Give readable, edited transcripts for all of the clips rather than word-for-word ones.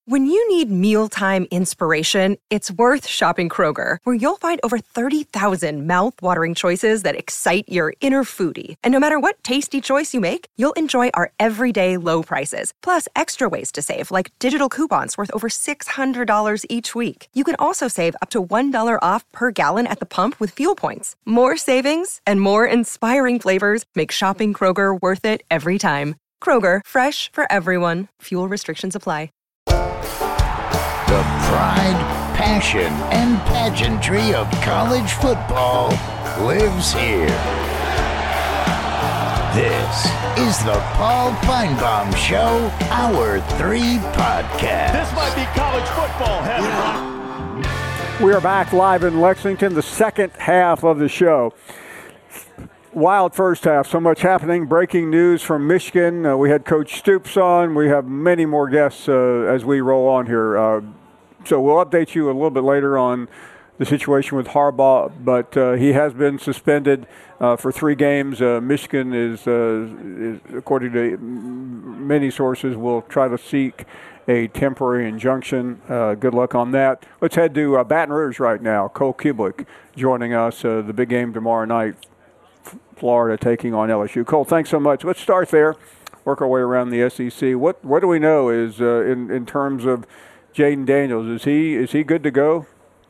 When you need mealtime inspiration, it's worth shopping Kroger, where you'll find over 30,000 mouth-watering choices that excite your inner foodie. And no matter what tasty choice you make, you'll enjoy our everyday low prices, plus extra ways to save, like digital coupons worth over $600 each week. You can also save up to $1 off per gallon at the pump with fuel points. More savings and more inspiring flavors make shopping Kroger worth it every time. Kroger, fresh for everyone. Fuel restrictions apply. The pride, passion, and pageantry of college football lives here. This is the Paul Finebaum Show, Hour 3 podcast. This might be college football heaven. We are back live in Lexington, the second half of the show. Wild first half, so much happening. Breaking news from Michigan. We had Coach Stoops on. We have many more guests as we roll on here. So we'll update you a little bit later on the situation with Harbaugh, but he has been suspended for 3 games. Michigan is, according to many sources, will try to seek a temporary injunction. Good luck on that. Let's head to Baton Rouge right now. Cole Kublik joining us. The big game tomorrow night. Florida taking on LSU. Cole, thanks so much. Let's start there, work our way around the SEC. What do we know is in terms of Jayden Daniels? Is he good to go?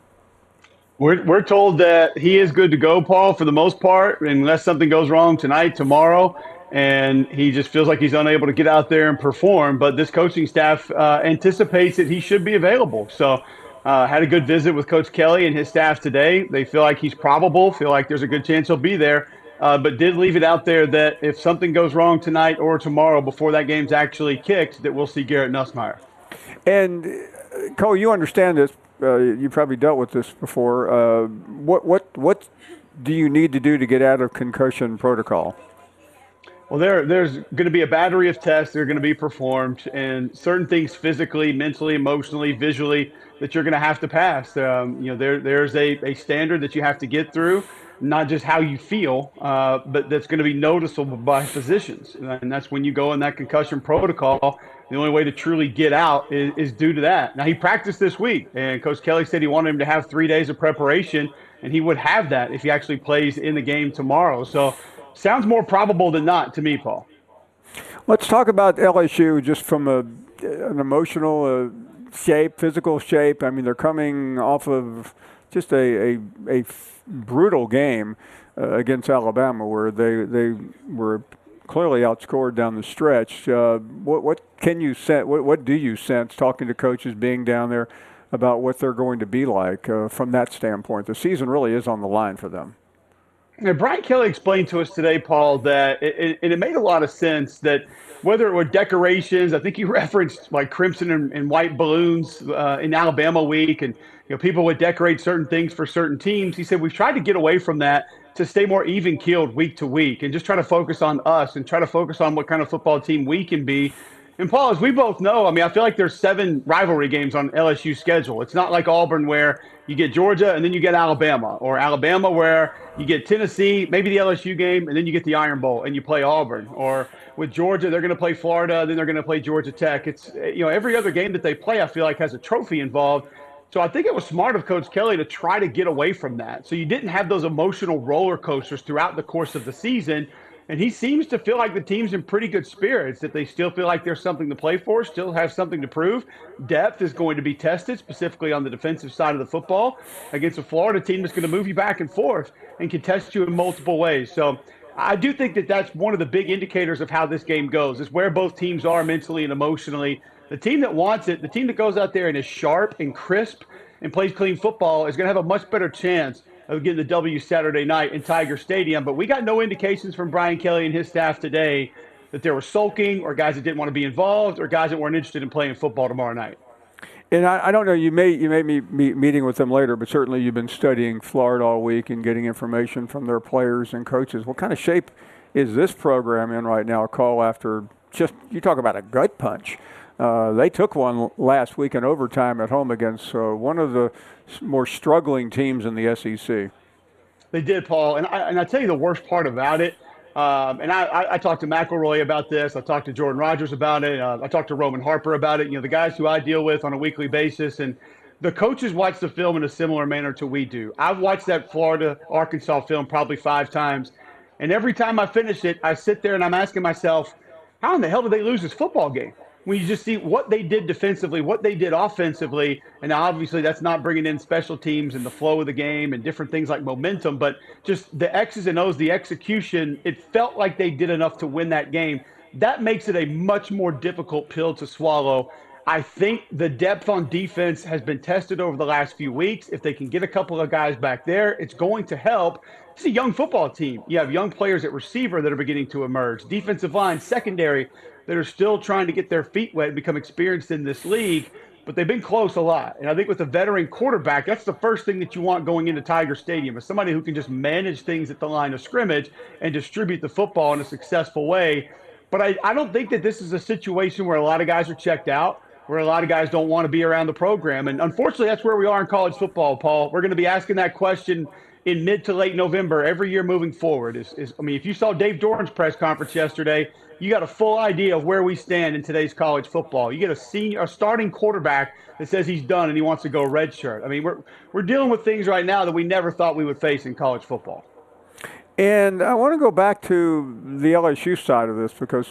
We're told that he is good to go, Paul, for the most part, unless something goes wrong tonight, tomorrow, and he just feels like he's unable to get out there and perform. But this coaching staff anticipates that he should be available. So had a good visit with Coach Kelly and his staff today. They feel like he's probable, feel like there's a good chance he'll be there. But did leave it out there that if something goes wrong tonight or tomorrow before that game's actually kicked, that we'll see Garrett Nussmeier. And, Cole, you understand this. You probably dealt with this before. What do you need to do to get out of concussion protocol? Well, there's going to be a battery of tests that are going to be performed, and certain things physically, mentally, emotionally, visually that you're going to have to pass. There's a standard that you have to get through. Not just how you feel, but that's going to be noticeable by physicians. And that's when you go in that concussion protocol. The only way to truly get out is due to that. Now, he practiced this week, and Coach Kelly said he wanted him to have 3 days of preparation, and he would have that if he actually plays in the game tomorrow. So sounds more probable than not to me, Paul. Let's talk about LSU just from an emotional shape, physical shape. I mean, they're coming off of just a brutal game against Alabama, where they were clearly outscored down the stretch. What can you sense? What do you sense talking to coaches, being down there, about what they're going to be like from that standpoint? The season really is on the line for them. Now, Brian Kelly explained to us today, Paul, that it made a lot of sense that whether it were decorations, I think he referenced like crimson and white balloons in Alabama week, and people would decorate certain things for certain teams. He said we've tried to get away from that to stay more even-keeled week to week and just try to focus on us and try to focus on what kind of football team we can be. And, Paul, as we both know, I mean, I feel like there's 7 rivalry games on LSU's schedule. It's not like Auburn where you get Georgia and then you get Alabama, or Alabama where you get Tennessee, maybe the LSU game, and then you get the Iron Bowl and you play Auburn. Or with Georgia, they're going to play Florida, then they're going to play Georgia Tech. It's, every other game that they play, I feel like, has a trophy involved. So I think it was smart of Coach Kelly to try to get away from that. So you didn't have those emotional roller coasters throughout the course of the season. And he seems to feel like the team's in pretty good spirits, that they still feel like there's something to play for, still have something to prove. Depth is going to be tested, specifically on the defensive side of the football, against a Florida team that's going to move you back and forth and can test you in multiple ways. So I do think that that's one of the big indicators of how this game goes, is where both teams are mentally and emotionally. The team that wants it, the team that goes out there and is sharp and crisp and plays clean football, is going to have a much better chance of getting the W Saturday night in Tiger Stadium. But we got no indications from Brian Kelly and his staff today that there was sulking or guys that didn't want to be involved or guys that weren't interested in playing football tomorrow night. And I don't know, you may be meeting with them later, but certainly you've been studying Florida all week and getting information from their players and coaches. What kind of shape is this program in right now, Cole, after just, you talk about a gut punch. They took one last week in overtime at home against one of the more struggling teams in the SEC. They did, Paul. And I tell you the worst part about it And I talked to McElroy about this. I talked to Jordan Rodgers about it. I talked to Roman Harper about it. The guys who I deal with on a weekly basis. And the coaches watch the film in a similar manner to we do. I've watched that Florida-Arkansas film probably 5 times. And every time I finish it, I sit there and I'm asking myself, how in the hell did they lose this football game? When you just see what they did defensively, what they did offensively, and obviously that's not bringing in special teams and the flow of the game and different things like momentum, but just the X's and O's, the execution, it felt like they did enough to win that game. That makes it a much more difficult pill to swallow. I think the depth on defense has been tested over the last few weeks. If they can get a couple of guys back there, it's going to help. It's a young football team. You have young players at receiver that are beginning to emerge, defensive line, secondary, that are still trying to get their feet wet and become experienced in this league, but they've been close a lot. And I think with a veteran quarterback, that's the first thing that you want going into Tiger Stadium, is somebody who can just manage things at the line of scrimmage and distribute the football in a successful way. But I don't think that this is a situation where a lot of guys are checked out, where a lot of guys don't want to be around the program. And unfortunately, that's where we are in college football, Paul. We're going to be asking that question in mid to late November every year moving forward. If you saw Dave Doran's press conference yesterday, you got a full idea of where we stand in today's college football. You get a starting quarterback that says he's done and he wants to go redshirt. I mean, we're dealing with things right now that we never thought we would face in college football. And I want to go back to the LSU side of this, because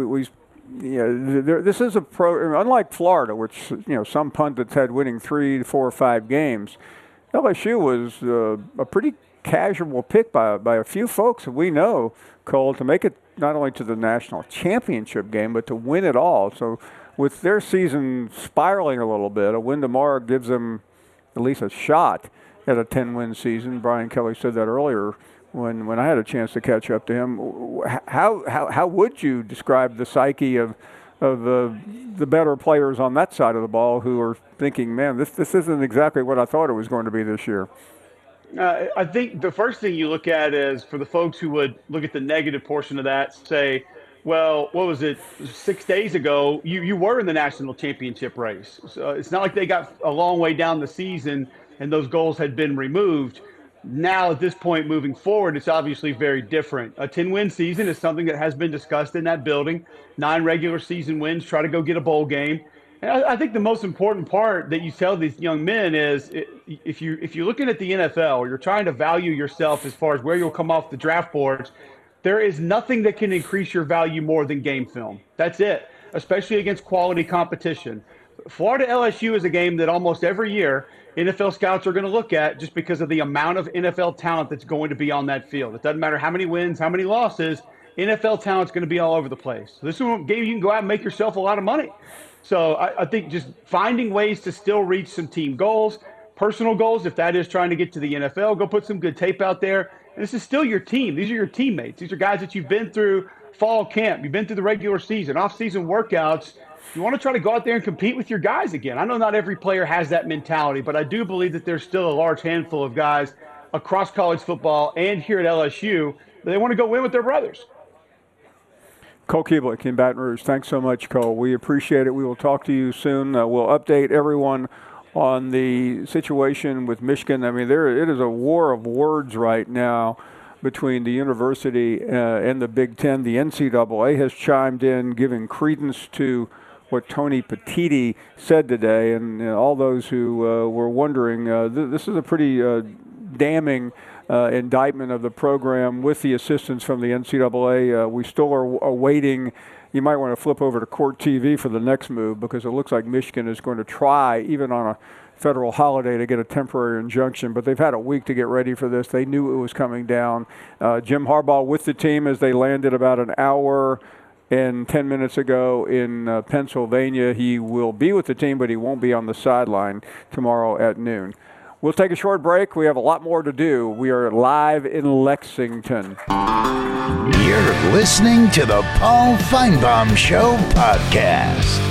this is a program, unlike Florida, which some pundits had winning 3, 4, or 5 games. LSU was a pretty casual pick by a few folks that we know, Cole, to make it not only to the national championship game, but to win it all. So with their season spiraling a little bit, a win tomorrow gives them at least a shot at a 10-win season. Brian Kelly said that earlier when I had a chance to catch up to him. How would you describe the psyche of the better players on that side of the ball who are thinking, man, this isn't exactly what I thought it was going to be this year? I think the first thing you look at is, for the folks who would look at the negative portion of that, say, well, what was it, 6 days ago, you were in the national championship race. So it's not like they got a long way down the season and those goals had been removed. Now, at this point moving forward, it's obviously very different. A 10-win season is something that has been discussed in that building. 9 regular season wins, try to go get a bowl game. And I think the most important part that you tell these young men is, if you're looking at the NFL, or you're trying to value yourself as far as where you'll come off the draft boards, there is nothing that can increase your value more than game film. That's it, especially against quality competition. Florida LSU is a game that almost every year NFL scouts are going to look at, just because of the amount of NFL talent that's going to be on that field. It doesn't matter how many wins, how many losses, NFL talent's going to be all over the place. So this is a game you can go out and make yourself a lot of money. So I think just finding ways to still reach some team goals, personal goals, if that is trying to get to the NFL, go put some good tape out there. And this is still your team. These are your teammates. These are guys that you've been through fall camp. You've been through the regular season, off-season workouts. You want to try to go out there and compete with your guys again. I know not every player has that mentality, but I do believe that there's still a large handful of guys across college football and here at LSU that they want to go win with their brothers. Cole Cubelic in Baton Rouge. Thanks so much, Cole. We appreciate it. We will talk to you soon. We'll update everyone on the situation with Michigan. I mean, it is a war of words right now between the university and the Big Ten. The NCAA has chimed in, giving credence to what Tony Petitti said today. And all those who were wondering, this is a pretty damning indictment of the program with the assistance from the NCAA. We still are awaiting. You might want to flip over to Court TV for the next move, because it looks like Michigan is going to try, even on a federal holiday, to get a temporary injunction. But they've had a week to get ready for this. They knew it was coming down. Jim Harbaugh with the team as they landed about an hour and 10 minutes ago in Pennsylvania. He will be with the team, but he won't be on the sideline tomorrow at noon. We'll take a short break. We have a lot more to do. We are live in Lexington. You're listening to the Paul Feinbaum Show podcast.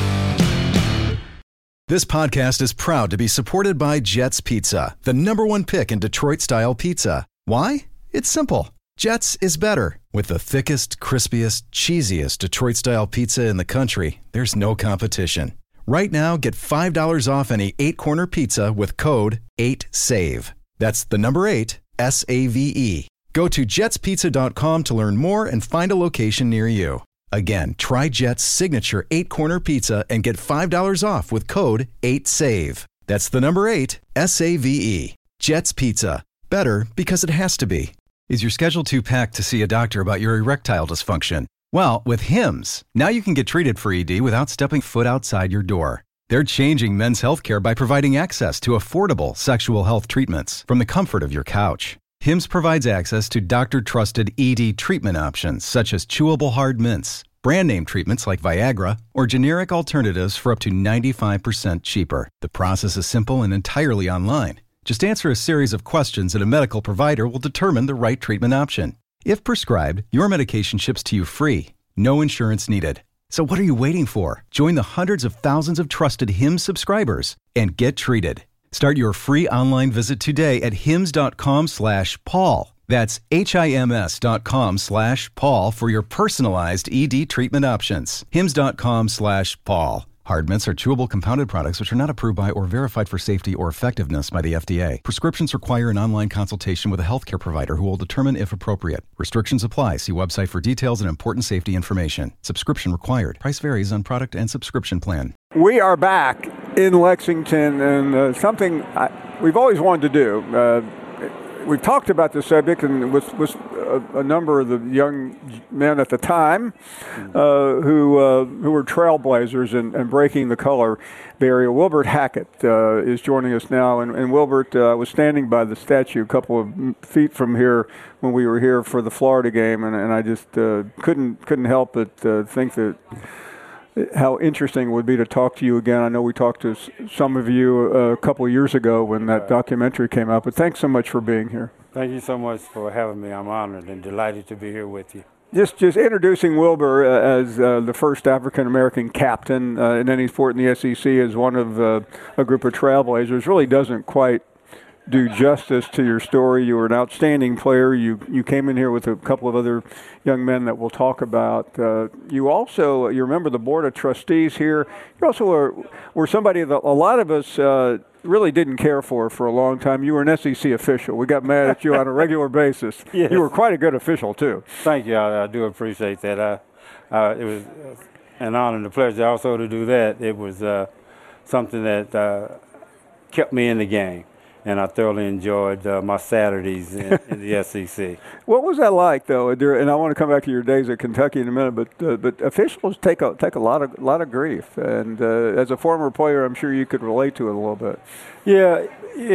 This podcast is proud to be supported by Jets Pizza, the #1 pick in Detroit-style pizza. Why? It's simple. Jets is better. With the thickest, crispiest, cheesiest Detroit-style pizza in the country, there's no competition. Right now, get $5 off any 8-corner pizza with code 8SAVE. That's the number 8, SAVE. Go to jetspizza.com to learn more and find a location near you. Again, try Jet's signature 8-corner pizza and get $5 off with code 8SAVE. That's the number 8, S-A-V-E. Jet's Pizza. Better because it has to be. Is your schedule too packed to see a doctor about your erectile dysfunction? Well, with Hims, now you can get treated for ED without stepping foot outside your door. They're changing men's healthcare by providing access to affordable sexual health treatments from the comfort of your couch. Hims provides access to doctor-trusted ED treatment options such as chewable hard mints, brand name treatments like Viagra, or generic alternatives for up to 95% cheaper. The process is simple and entirely online. Just answer a series of questions and a medical provider will determine the right treatment option. If prescribed, your medication ships to you free. No insurance needed. So what are you waiting for? Join the hundreds of thousands of trusted Hims subscribers and get treated. Start your free online visit today at hims.com/Paul. That's HIMS.com/Paul for your personalized ED treatment options. hims.com/Paul. Hard mints are chewable compounded products which are not approved by or verified for safety or effectiveness by the FDA. Prescriptions require an online consultation with a healthcare provider who will determine if appropriate. Restrictions apply. See website for details and important safety information. Subscription required. Price varies on product and subscription plan. We are back in Lexington, and something we've always wanted to do. We've talked about the subject, and with a number of the young men at the time who were trailblazers in breaking the color barrier. Wilbert Hackett is joining us now, and Wilbert was standing by the statue a couple of feet from here when we were here for the Florida game, and I just couldn't help but think that how interesting it would be to talk to you again. I know we talked to some of you a couple of years ago when that documentary came out, but thanks so much for being here. Thank you so much for having me. I'm honored and delighted to be here with you. Just introducing Wilbur as the first African-American captain in any sport in the SEC as one of a group of trailblazers really doesn't quite do justice to your story. You were an outstanding player. You came in here with a couple of other young men that we'll talk about. You remember the board of trustees here. You also were somebody that a lot of us really didn't care for a long time. You were an SEC official. We got mad at you on a regular basis. Yes. You were quite a good official, too. Thank you. I do appreciate that. It was an honor and a pleasure also to do that. It was something that kept me in the game. And I thoroughly enjoyed my Saturdays in the SEC. What was that like, though? And I want to come back to your days at Kentucky in a minute. But officials take a lot of grief, and as a former player, I'm sure you could relate to it a little bit. Yeah,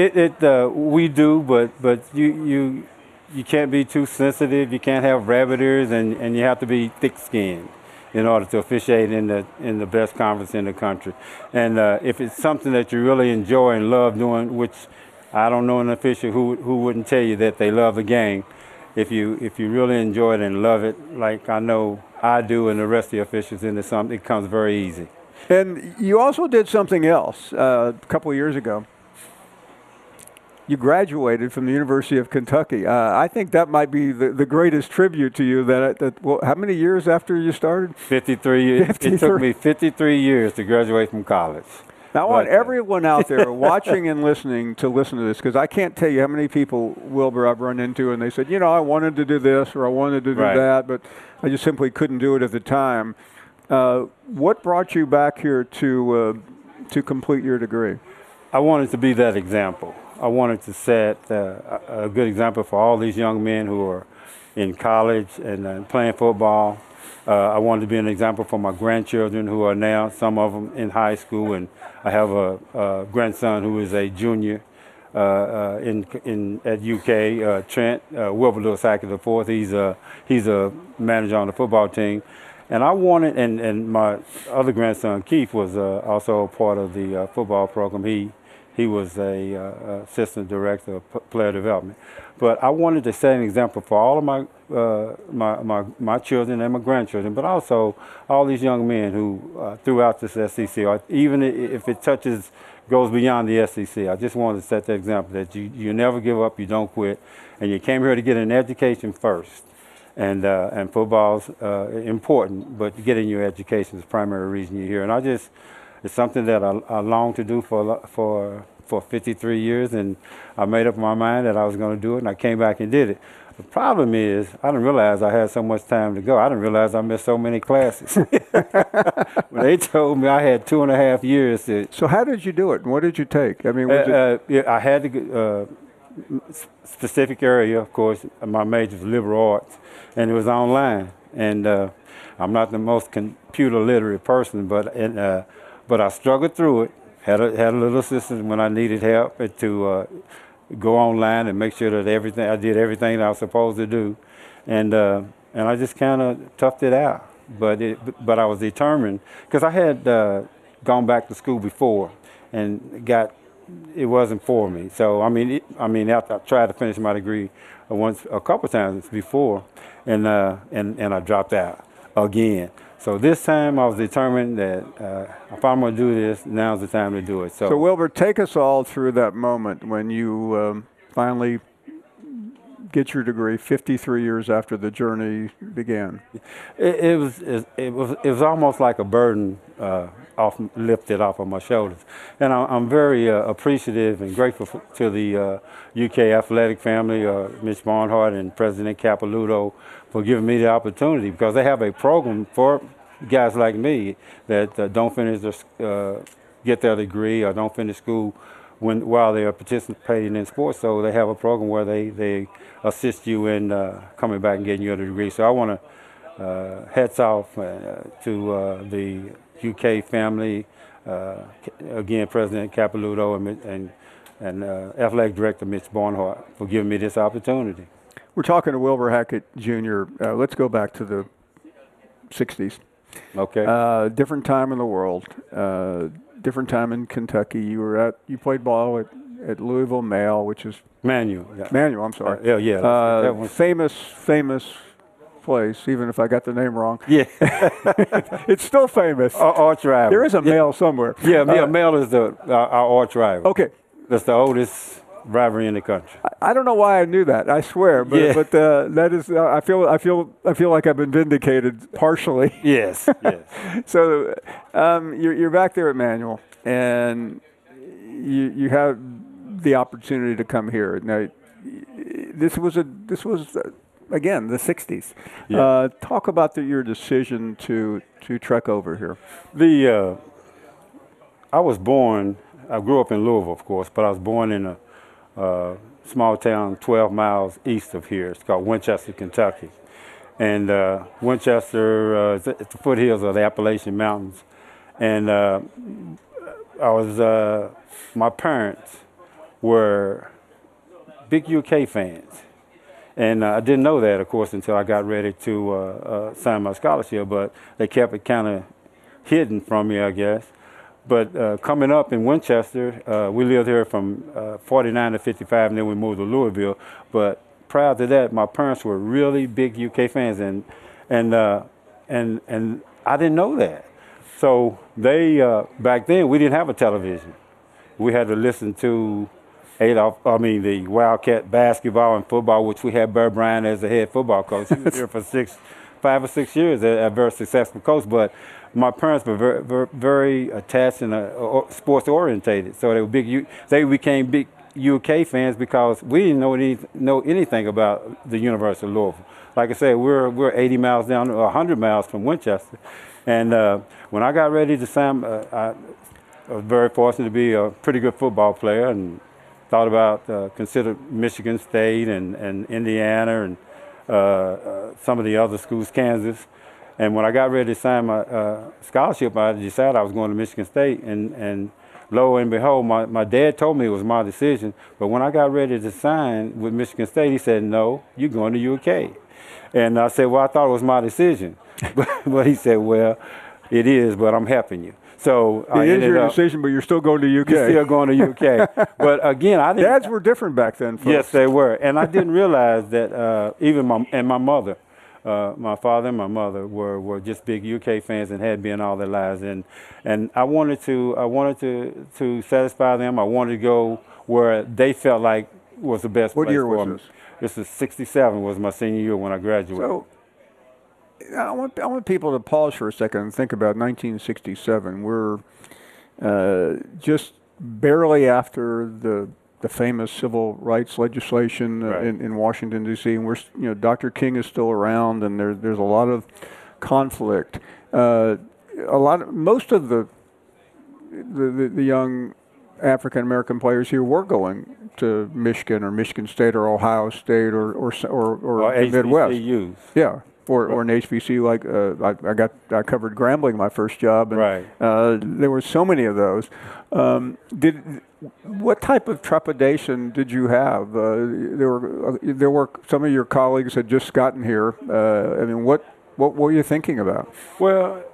we do, but you can't be too sensitive. You can't have rabbit ears, and you have to be thick-skinned in order to officiate in the best conference in the country. And if it's something that you really enjoy and love doing, which I don't know an official who wouldn't tell you that they love the game. If you really enjoy it and love it, like I know I do and the rest of the officials in the it comes very easy. And you also did something else a couple of years ago. You graduated from the University of Kentucky. I think that might be the greatest tribute to you. How many years after you started? 53 years. 53. It took me 53 years to graduate from college. Now, I want everyone out there watching and listening to listen to this, because I can't tell you how many people, Wilbur, I've run into, and they said, I wanted to do this or I wanted to do that, but I just simply couldn't do it at the time. What brought you back here to complete your degree? I wanted to be that example. I wanted to set a good example for all these young men who are in college and playing football. I wanted to be an example for my grandchildren who are now, some of them in high school, and I have a grandson who is a junior at UK, Trent Wilbur Lewis Hackett IV. He's a manager on the football team. And I wanted, and my other grandson, Keith, was also a part of the football program. He was a assistant director of player development. But I wanted to set an example for all of my children and my grandchildren, but also all these young men who throughout this SEC, or even if it goes beyond the SEC, I just wanted to set that example that you never give up, you don't quit, and you came here to get an education first. And football's important, but getting your education is the primary reason you're here. And it's something that I long to do for 53 years, and I made up my mind that I was going to do it, and I came back and did it. The problem is, I didn't realize I had so much time to go. I didn't realize I missed so many classes. When they told me I had 2.5 years to. So how did you do it? And what did you take? I mean, I had to specific area, of course. My major was liberal arts, and it was online. And I'm not the most computer literate person, but I struggled through it. Had a little assistance when I needed help to go online and make sure that I did everything that I was supposed to do, and I just kind of toughed it out. But I was determined because I had gone back to school before and it wasn't for me. So I mean, after I tried to finish my degree a couple times before, and I dropped out again. So this time I was determined that if I'm going to do this, now's the time to do it. So Wilbur, take us all through that moment when you finally get your degree 53 years after the journey began. It was almost like a burden lifted off of my shoulders. And I'm very appreciative and grateful to the UK athletic family, Mitch Barnhart and President Capilouto, for giving me the opportunity, because they have a program for guys like me that don't finish get their degree or don't finish school while they are participating in sports. So they have a program where they assist you in coming back and getting your degree. So I want to hats off to the UK family, again, President Capilouto and Athletic Director Mitch Barnhart for giving me this opportunity. We're talking to Wilbur Hackett Jr. Let's go back to the 60s. Okay. Different time in the world. Different time in Kentucky. You played ball at Louisville Male, which is Manual. Yeah. Manual. I'm sorry. Yeah. That was famous place. Even if I got the name wrong. Yeah. It's still famous. Our arch rival. There is a Male somewhere. Yeah, Male is our arch rival. Okay. That's the oldest rivalry in the country. I don't know why I knew that. I swear, but that is. I feel like I've been vindicated partially. Yes. So you're back there at Manual, and you have the opportunity to come here. Now, this was again the '60s. Yeah. Talk about your decision to trek over here. I grew up in Louisville, of course, but I was born in a small town 12 miles east of here. It's called Winchester, Kentucky. And Winchester is at the foothills of the Appalachian Mountains. And my parents were big UK fans. And I didn't know that, of course, until I got ready to sign my scholarship, but they kept it kind of hidden from me, I guess. But coming up in Winchester, we lived here from 49 to 55, and then we moved to Louisville. But prior to that, my parents were really big UK fans, and I didn't know that. So they back then we didn't have a television. We had to listen to the Wildcat basketball and football, which we had Burr Bryant as the head football coach. He was here for 5 or 6 years, a very successful coach. But my parents were very, very, very attached and sports orientated, so they became big UK fans because we didn't know anything about the University of Louisville. Like I said, we're 80 miles down, 100 miles from Winchester, and when I got ready to sign, I was very fortunate to be a pretty good football player, and thought about considered Michigan State and Indiana and some of the other schools, Kansas. And when I got ready to sign my scholarship, I decided I was going to Michigan State. And lo and behold, my dad told me it was my decision. But when I got ready to sign with Michigan State, he said, "No, you're going to UK." And I said, "Well, I thought it was my decision." But he said, "Well, it is, but I'm helping you." So it is your decision, but you're still going to UK. You're still going to UK. But again, I didn't. Dads were different back then, folks. Yes, they were. And I didn't realize that even my mother, my father and my mother were just big UK fans and had been all their lives. And I wanted to satisfy them. I wanted to go where they felt like was the best place for me. What year was this? This is 67 was my senior year when I graduated. So I want people to pause for a second and think about 1967. We're just barely after the the famous civil rights legislation Right. in Washington D.C. And Dr. King is still around, and there's a lot of conflict. Most of the young African American players here were going to Michigan or Michigan State or Ohio State or the Midwest. HBCUs. Yeah. Or an HBC like I covered Grambling my first job, and Right. There were so many of those. What type of trepidation did you have? There were some of your colleagues had just gotten here. I mean, what were you thinking about? Well,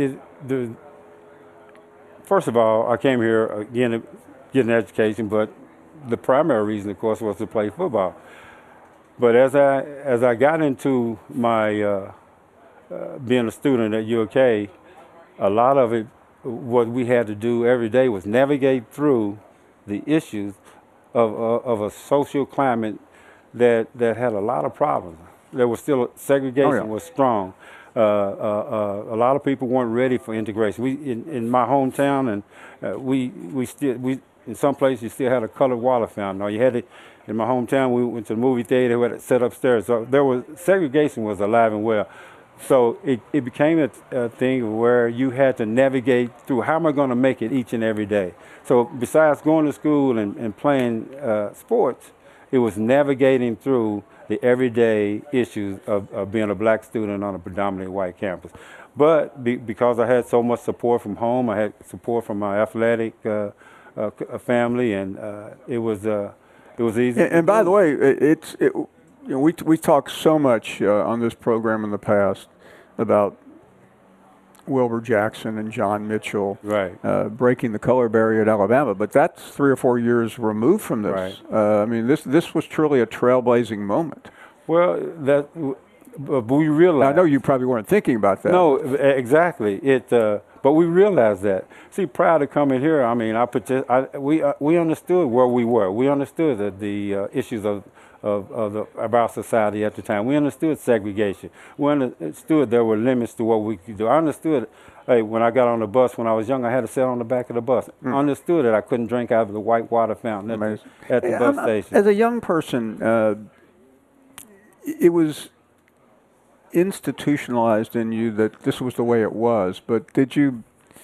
first of all, I came here again to get an education, but the primary reason, of course, was to play football. But as I got into my being a student at UK, a lot of it, what we had to do every day was navigate through the issues of a social climate that had a lot of problems. There was still segregation was strong. A lot of people weren't ready for integration. In my hometown, and we in some places you still had a colored water fountain. Or you had it in my hometown. We went to the movie theater. We had it set upstairs. So segregation was alive and well. So it became a thing where you had to navigate through how am I going to make it each and every day. So besides going to school and playing sports, it was navigating through the everyday issues of being a black student on a predominantly white campus. But because I had so much support from home, I had support from my athletic family, and it was easy. And by the way, we talked so much on this program in the past about Wilbur Jackson and John Mitchell breaking the color barrier at Alabama, but that's 3 or 4 years removed from this. Right. I mean, this was truly a trailblazing moment. Well, but we realized. I know you probably weren't thinking about that. No, exactly. But we realized that. See, prior to coming here, I mean, we understood where we were. We understood the issues of our society at the time. We understood segregation. We understood there were limits to what we could do. I understood, hey, when I got on the bus when I was young, I had to sit on the back of the bus. I understood that I couldn't drink out of the white water fountain at the bus station. As a young person, it was institutionalized in you that this was the way it was. But did you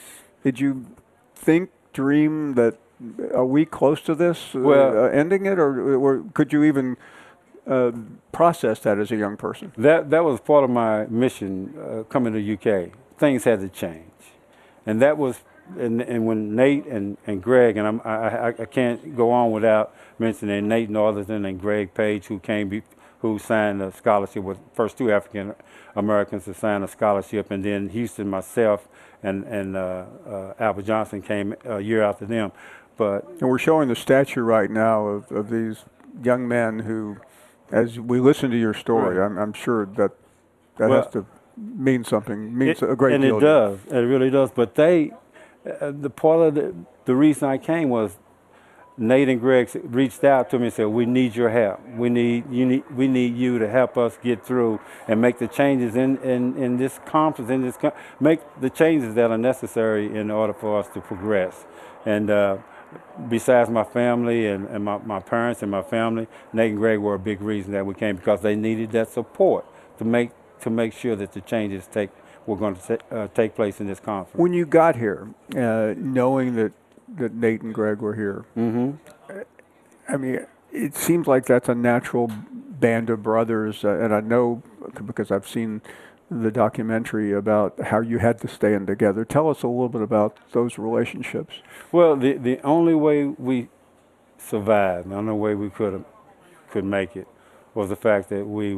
dream that are we close to this ending it, or could you even process that as a young person? That was part of my mission coming to UK. Things had to change, and that was and when Nate and Greg, and I can't go on without mentioning Nate Northerton and Greg Page, who signed a scholarship, with first 2 African Americans to sign a scholarship, and then Houston, myself, and Albert Johnson came a year after them. And we're showing the statue right now of these young men who, as we listen to your story, I'm sure that has to mean something, means a great deal. And it does, it really does. But the part of the reason I came was Nate and Greg reached out to me and said, "We need your help. We need you to help us get through and make the changes in this conference, make the changes that are necessary in order for us to progress." And besides my family and my parents and my family, Nate and Greg were a big reason that we came, because they needed that support to make sure that the changes were going to take place in this conference. When you got here, knowing that Nate and Greg were here, I mean, it seems like that's a natural band of brothers, and I know because I've seen the documentary about how you had to stand together. Tell us a little bit about those relationships. Well, the only way we survived, the only way we could make it, was the fact that we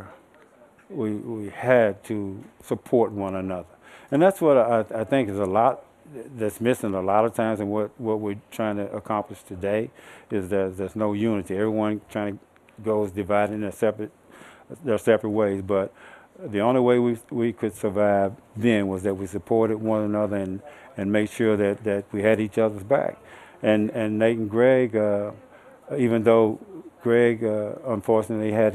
had to support one another, and that's what I think is a lot that's missing a lot of times, and what we're trying to accomplish today is that there's no unity. Everyone trying to goes divided in their separate ways, but the only way we could survive then was that we supported one another and made sure that we had each other's back. And Nate and Greg, even though Greg unfortunately had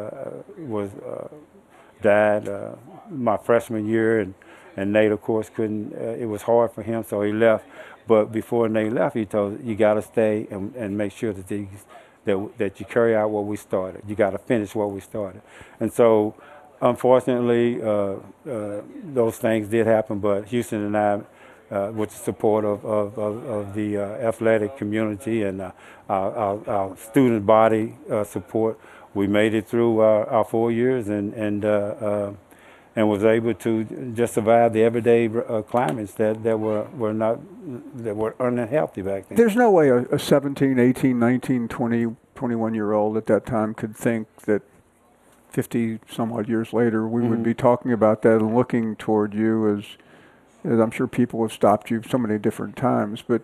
died my freshman year, and Nate, of course, couldn't. It was hard for him, so he left. But before Nate left, he told us, you got to stay and make sure that that you carry out what we started. You got to finish what we started. And so, unfortunately, those things did happen. But Houston and I, with the support of the athletic community and our student body support, we made it through our 4 years and was able to just survive the everyday climates that were unhealthy back then. There's no way a 17, 18, 19, 20, 21-year-old at that time could think that 50 some odd years later we would be talking about that and looking toward you as I'm sure people have stopped you so many different times. But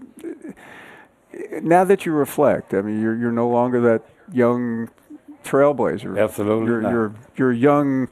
now that you reflect, I mean, you're no longer that young trailblazer. Absolutely not. You're young.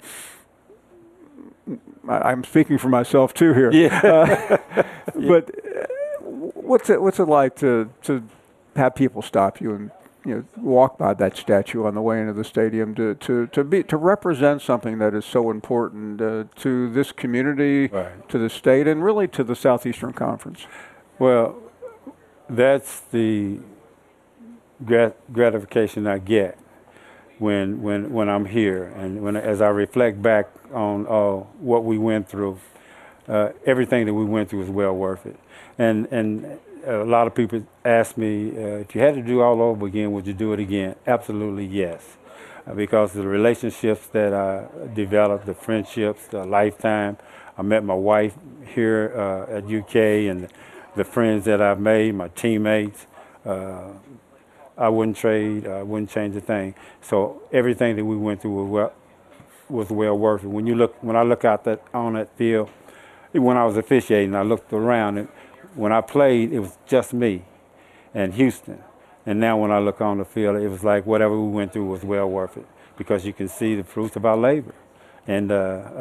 I'm speaking for myself too here. Yeah. But what's it like to have people stop you and walk by that statue on the way into the stadium to represent something that is so important to this community, right, to the state, and really to the Southeastern Conference? Well, that's the gratification I get when I'm here, and as I reflect back on what we went through. Everything that we went through was well worth it. And a lot of people ask me, if you had to do all over again, would you do it again? Absolutely yes. Because the relationships that I developed, the friendships, the lifetime. I met my wife here at UK, and the friends that I've made, my teammates, I wouldn't trade, I wouldn't change a thing. So everything that we went through was well worth it. When I look out on that field, when I was officiating, I looked around, and when I played, it was just me and Houston. And now when I look on the field, it was like whatever we went through was well worth it, because you can see the fruits of our labor. And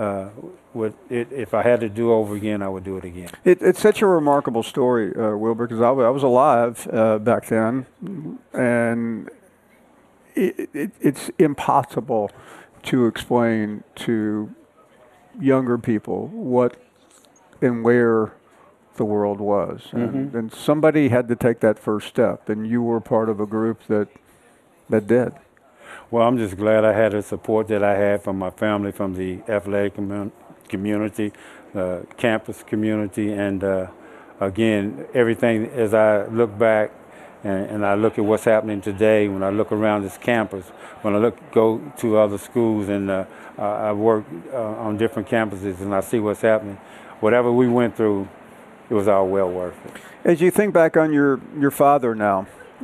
if I had to do over again, I would do it again. It's such a remarkable story, Wilber, because I was alive back then, and it's impossible to explain to younger people what and where the world was. And somebody had to take that first step, and you were part of a group that did. Well, I'm just glad I had the support that I had from my family, from the athletic community, campus community, and again, everything. As I look back and I look at what's happening today, when I look around this campus, when I go to other schools, and I work on different campuses, and I see what's happening, whatever we went through, it was all well worth it. As you think back on your father now,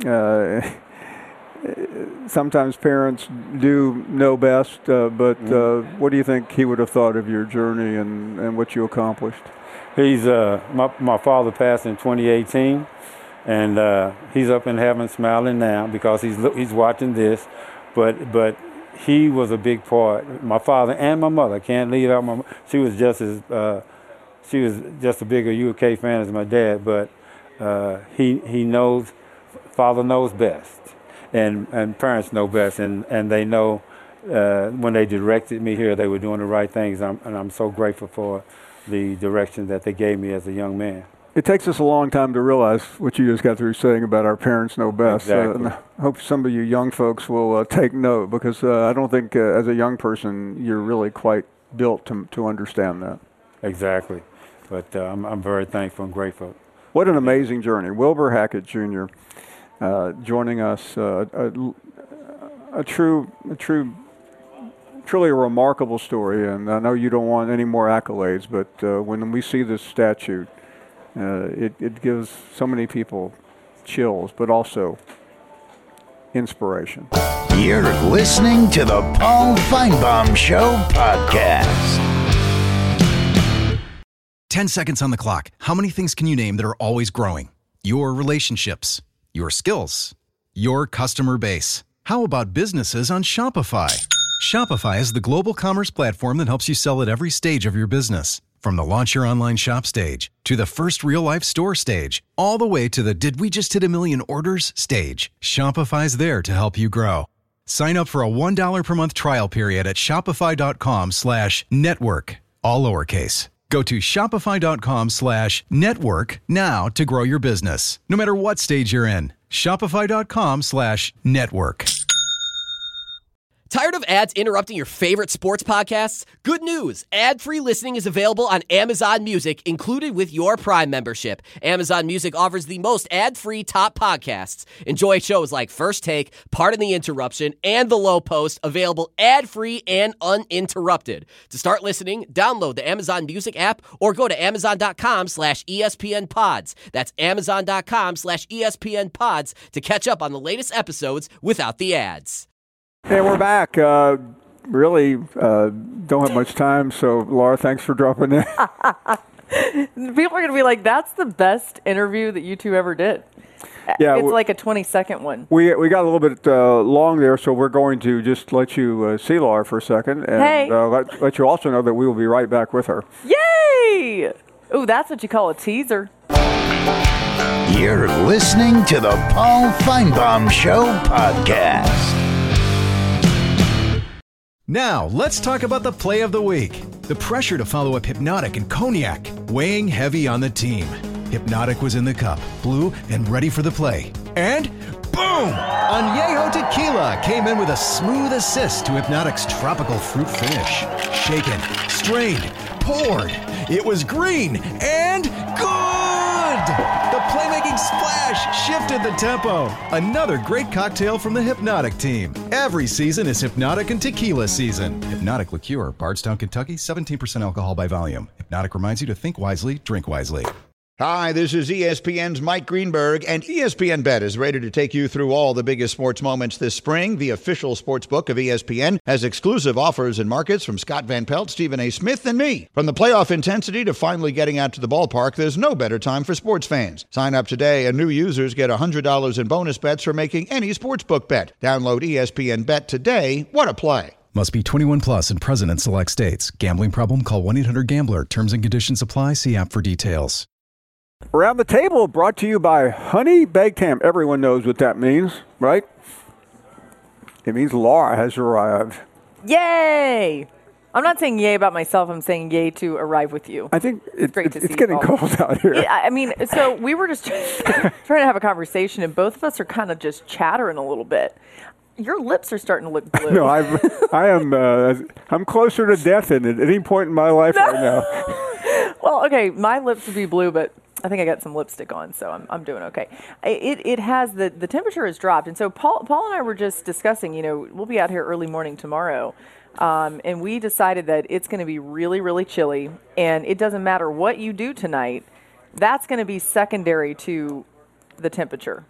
sometimes parents do know best, but what do you think he would have thought of your journey and what you accomplished? He's my father passed in 2018, and he's up in heaven smiling now because he's watching this. But he was a big part. My father and my mother, can't leave out my. She was just a bigger UK fan as my dad. But he knows. Father knows best, and parents know best, and they know when they directed me here, they were doing the right things. And I'm so grateful for the direction that they gave me as a young man. It takes us a long time to realize what you just got through saying about our parents know best. Exactly. And I hope some of you young folks will take note, because I don't think as a young person you're really quite built to understand that. Exactly. But I'm very thankful and grateful. What an amazing journey. Wilber Hackett Jr. Joining us, truly a remarkable story, and I know you don't want any more accolades, but when we see this statue, it gives so many people chills, but also inspiration. You're listening to the Paul Finebaum Show podcast. 10 seconds on the clock. How many things can you name that are always growing? Your relationships, your skills, your customer base. How about businesses on Shopify? Shopify is the global commerce platform that helps you sell at every stage of your business. From the launch your online shop stage, to the first real-life store stage, all the way to the did we just hit a million orders stage, Shopify's there to help you grow. Sign up for a $1 per month trial period at shopify.com/network, all lowercase. Go to shopify.com/network now to grow your business, no matter what stage you're in. Shopify.com/network. Tired of ads interrupting your favorite sports podcasts? Good news. Ad-free listening is available on Amazon Music, included with your Prime membership. Amazon Music offers the most ad-free top podcasts. Enjoy shows like First Take, Pardon the Interruption, and The Low Post, available ad-free and uninterrupted. To start listening, download the Amazon Music app or go to amazon.com/ESPN Pods. That's amazon.com/ESPN Pods to catch up on the latest episodes without the ads. And we're back. Really don't have much time, so Laura, thanks for dropping in. People are going to be like, that's the best interview that you two ever did. Yeah, it's like a 20-second one. We got a little bit long there, so we're going to just let you see Laura for a second. And let you also know that we will be right back with her. Yay! Ooh, that's what you call a teaser. You're listening to the Paul Feinbaum Show podcast. Now, let's talk about the play of the week. The pressure to follow up Hypnotic and Cognac, weighing heavy on the team. Hypnotic was in the cup, blue, and ready for the play. And boom! Añejo Tequila came in with a smooth assist to Hypnotic's tropical fruit finish. Shaken, strained, poured. It was green and good! The playmaking splash shifted the tempo. Another great cocktail from the Hypnotic team. Every season is Hypnotic and Tequila season. Hypnotic Liqueur, Bardstown, Kentucky, 17% alcohol by volume. Hypnotic reminds you to think wisely, drink wisely. Hi, this is ESPN's Mike Greenberg, and ESPN Bet is ready to take you through all the biggest sports moments this spring. The official sports book of ESPN has exclusive offers and markets from Scott Van Pelt, Stephen A. Smith, and me. From the playoff intensity to finally getting out to the ballpark, there's no better time for sports fans. Sign up today, and new users get $100 in bonus bets for making any sportsbook bet. Download ESPN Bet today. What a play. Must be 21 plus and present in select states. Gambling problem? Call 1-800-GAMBLER. Terms and conditions apply. See app for details. Around the Table, brought to you by Honey Baked Ham. Everyone knows what that means, right? It means Laura has arrived. Yay! I'm not saying yay about myself. I'm saying yay to arrive with you. I think it's you getting cold out here. Yeah, I mean, so we were just trying to have a conversation, and both of us are kind of just chattering a little bit. Your lips are starting to look blue. No, I'm closer to death at any point in my life right now. Well, okay, my lips would be blue, but I think I got some lipstick on, so I'm doing okay. It has the temperature has dropped, and so Paul and I were just discussing. We'll be out here early morning tomorrow, and we decided that it's going to be really, really chilly, and it doesn't matter what you do tonight. That's going to be secondary to the temperature.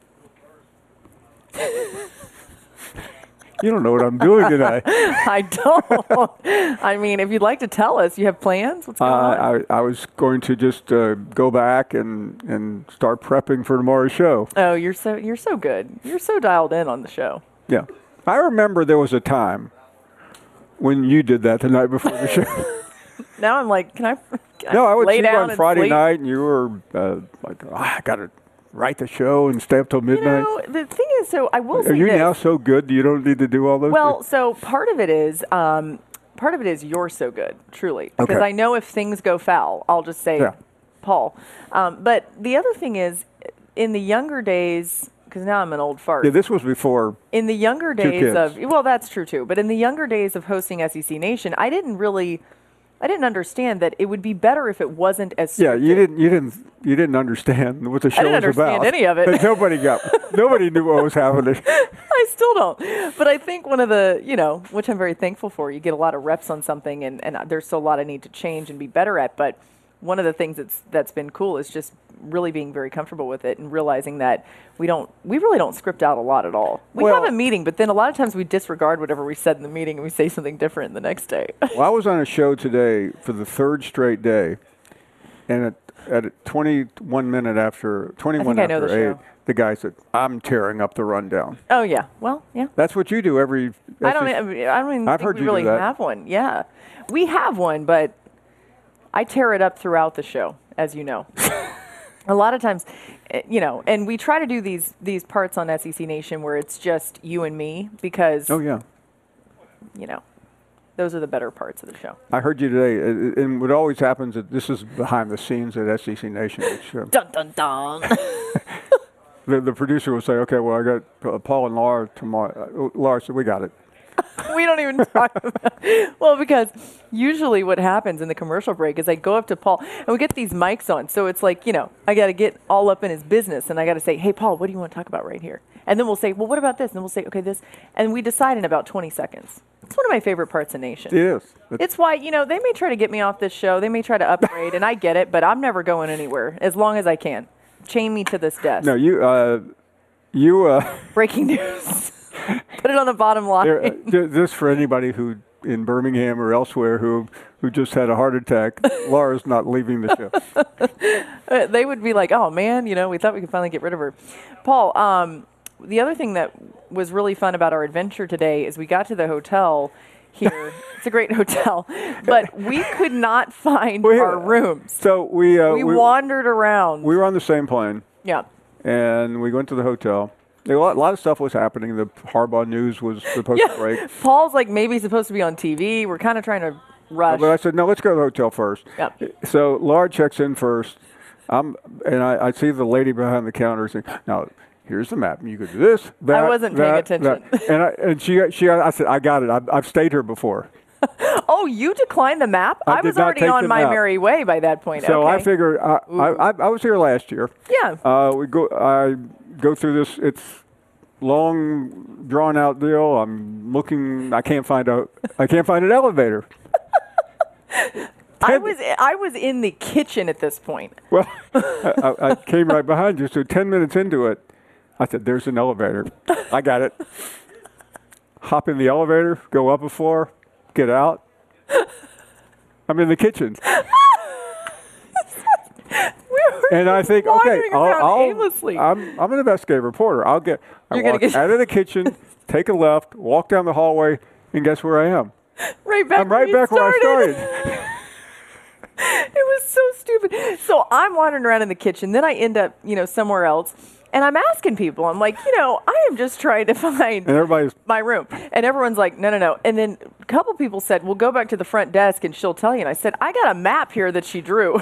You don't know what I'm doing today. I don't. I mean, if you'd like to tell us, you have plans? What's going on? I was going to just go back and start prepping for tomorrow's show. Oh, you're so good. You're so dialed in on the show. Yeah. I remember there was a time when you did that the night before the show. Now I'm like, can I no, I would lay see you down on Friday sleep? night, and you were like, I got to write the show and stay up till midnight. The thing is, so I will say Are you this. now so good you don't need to do all those Well, things? so part of it is you're so good, truly. Because Okay. I know if things go foul, I'll just say, Yeah. Paul. But the other thing is, in the younger days, because now I'm an old fart. Yeah, this was before. In the younger Two days kids. well, that's true too. But in the younger days of hosting SEC Nation, I didn't understand that it would be better if it wasn't as Yeah, scripted. you didn't understand what the show didn't was about. understand any of it. Nobody knew what was happening. I still don't. But I think one of the, which I'm very thankful for, you get a lot of reps on something and there's still a lot I need to change and be better at. But one of the things that's been cool is just really being very comfortable with it and realizing that we really don't script out a lot at all. We have a meeting, but then a lot of times we disregard whatever we said in the meeting and we say something different the next day. Well, I was on a show today for the third straight day, and at 21 minutes after 8, the guy said, "I'm tearing up the rundown." Oh yeah, well yeah. That's what you do every. I don't even I've think heard we you really do that. have one. Yeah, we have one, but I tear it up throughout the show, as you know. A lot of times, and we try to do these parts on SEC Nation where it's just you and me because. Oh yeah. those are the better parts of the show. I heard you today, and what always happens, this is behind the scenes at SEC Nation. Which, dun, dun, dun. the producer will say, okay, well, I got Paul and Laura tomorrow. Laura said, we got it. We don't even talk about it. Well, because usually what happens in the commercial break is I go up to Paul, and we get these mics on. So it's like, I got to get all up in his business, and I got to say, hey, Paul, what do you want to talk about right here? And then we'll say, well, what about this? And then we'll say, okay, this. And we decide in about 20 seconds. It's one of my favorite parts of Nation. It is. It's why, they may try to get me off this show. They may try to upgrade, and I get it, but I'm never going anywhere as long as I can. Chain me to this desk. No, you breaking news. Put it on the bottom line. Just for anybody who in Birmingham or elsewhere who just had a heart attack, Laura's not leaving the show. They would be like, oh, man, we thought we could finally get rid of her. Paul, the other thing that was really fun about our adventure today is we got to the hotel here. It's a great hotel, but we could not find our rooms. So we wandered around. We were on the same plane. Yeah. And we went to the hotel. A lot of stuff was happening. The Harbaugh news was supposed to break. Paul's like maybe supposed to be on TV. We're kind of trying to rush. But I said, no, let's go to the hotel first. Yep. So Laura checks in first. I see the lady behind the counter saying, now, here's the map. You could do this, that, I wasn't paying attention. I said, I got it. I've stayed here before. Oh, you declined the map? I was already on my merry way by that point. So okay. I figured I was here last year. Yeah. I go through this. It's long, drawn out deal. I'm looking. I can't find an elevator. I was in the kitchen at this point. Well, I came right behind you. So 10 minutes into it, I said, "There's an elevator. I got it." Hop in the elevator, go up a floor, get out. I'm in the kitchen. And I think, okay, I'm an investigative reporter. I walk out of the kitchen, take a left, walk down the hallway, and guess where I am? I'm right back where I started. It was so stupid. So I'm wandering around in the kitchen. Then I end up, somewhere else. And I'm asking people, I'm like, I am just trying to find my room. And everyone's like, no. And then a couple people said, well, go back to the front desk and she'll tell you. And I said, I got a map here that she drew.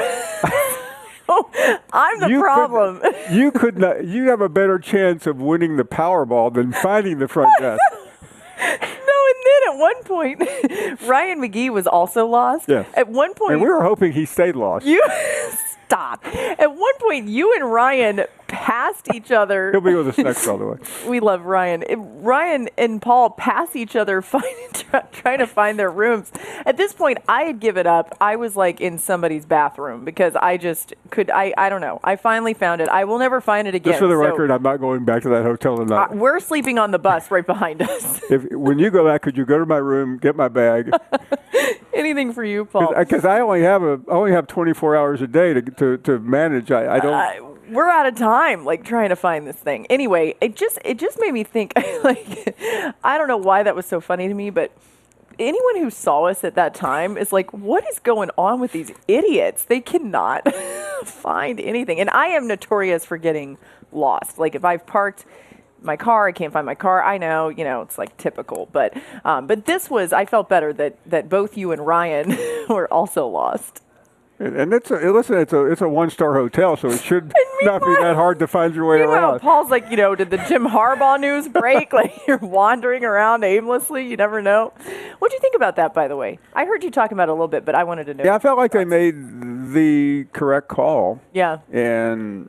I'm the problem. You could not. You have a better chance of winning the Powerball than finding the front desk. No, and then at one point, Ryan McGee was also lost. Yes. At one point, and we were hoping he stayed lost. Stop. At one point, you and Ryan passed each other. He'll be with us next, by the way. We love Ryan. Ryan and Paul pass each other trying to find their rooms. At this point, I had given up. I was like in somebody's bathroom because I just could. I don't know. I finally found it. I will never find it again. Just for the record, I'm not going back to that hotel tonight. We're sleeping on the bus right behind us. When you go back, could you go to my room, get my bag? Anything for you, Paul? Because I only have 24 hours a day to manage. I don't. We're out of time, trying to find this thing. Anyway, it just made me think. I don't know why that was so funny to me, but anyone who saw us at that time is like, what is going on with these idiots? They cannot find anything, and I am notorious for getting lost. Like if I've parked my car, I can't find my car. I know, it's typical, but this was. I felt better that both you and Ryan were also lost. And it's a 1-star hotel, so it should not be that hard to find your way around. Paul's like, did the Jim Harbaugh news break? You're wandering around aimlessly. You never know. What do you think about that, by the way? I heard you talking about it a little bit, but I wanted to know. Yeah, I felt like they made the correct call. Yeah. And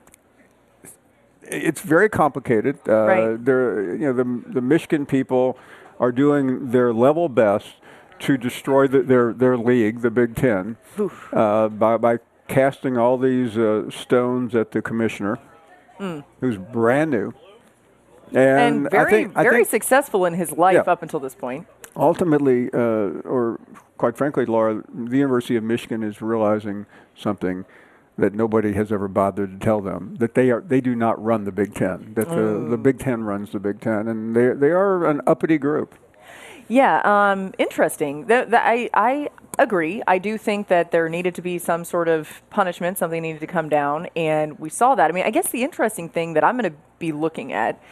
it's very complicated. Right. The Michigan people are doing their level best to destroy their league, the Big Ten, by casting all these stones at the commissioner, who's brand new. And very successful in his life up until this point. Ultimately, or quite frankly, Laura, the University of Michigan is realizing something that nobody has ever bothered to tell them, that they do not run the Big Ten, that the Big Ten runs the Big Ten, and they are an uppity group. Yeah, interesting. I agree. I do think that there needed to be some sort of punishment, something needed to come down, and we saw that. I mean, I guess the interesting thing that I'm going to be looking at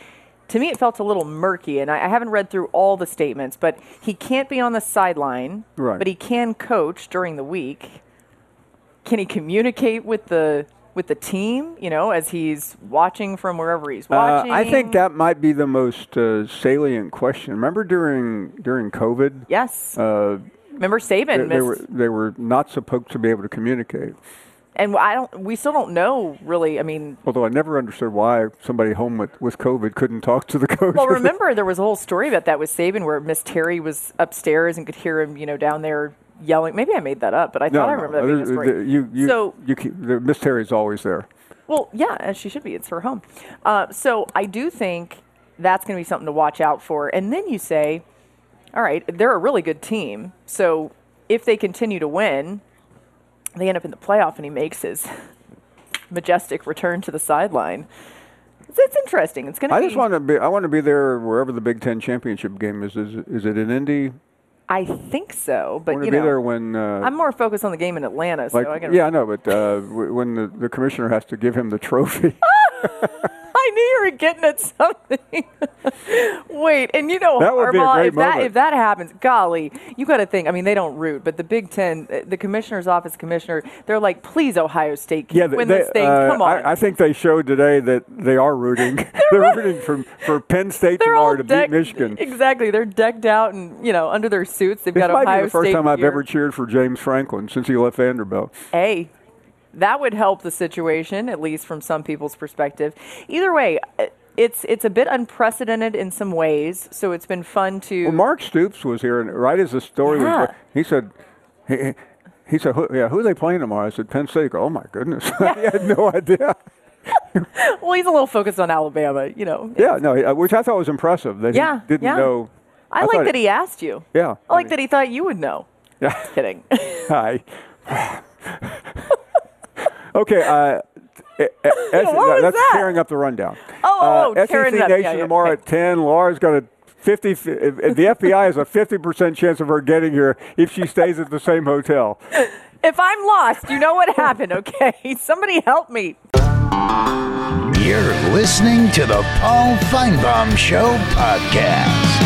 to me, it felt a little murky, and I haven't read through all the statements, but he can't be on the sideline, right. But he can coach during the week. Can he communicate with the team, as he's watching from wherever he's watching? I think that might be the most salient question. Remember during COVID? Yes. Remember Saban missed. They were not supposed to be able to communicate. And we still don't know, really. I mean, although I never understood why somebody home with COVID couldn't talk to the coach. Well, remember there was a whole story about that with Saban, where Miss Terry was upstairs and could hear him, down there yelling. Maybe I made that up, but I thought I remember that being a story. Miss Terry's always there. Well, yeah, as she should be. It's her home. So I do think that's going to be something to watch out for. And then you say, all right, they're a really good team. So if they continue to win, they end up in the playoff, and he makes his majestic return to the sideline. It's interesting. It's going to be. I want to be there wherever the Big Ten championship game is. Is it in Indy? I think so, but I want to be there when. I'm more focused on the game in Atlanta, so I can. Yeah, I know, but when the commissioner has to give him the trophy. I knew you were getting at something. Wait, and that would be a great moment. If that happens, golly, you got to think. I mean, they don't root, but the Big Ten, the commissioner's office commissioner, they're like, please, Ohio State, win this thing. Come on. I think they showed today that they are rooting. They're rooting for Penn State tomorrow to beat Michigan. Exactly. They're decked out and under their suits. They've got Ohio State. This might be the first time I've ever cheered for James Franklin since he left Vanderbilt. Hey. That would help the situation, at least from some people's perspective. Either way, it's a bit unprecedented in some ways, so it's been fun to. Well, Mark Stoops was here, and right as the story was, he said, who are they playing tomorrow? I said, Penn State. Oh my goodness, I had no idea. Well, he's a little focused on Alabama, Yeah, no, which I thought was impressive. That he didn't know. I like that he asked you. Yeah. I like that he thought you would know. Yeah. Just kidding. Hi. Okay, that's tearing up the rundown. tearing SEC up. Nation tomorrow at 10. Laura's got a 50. The FBI has a 50% chance of her getting here if she stays at the same hotel. If I'm lost, you know what happened, okay? Somebody help me. You're listening to the Paul Feinbaum Show podcast.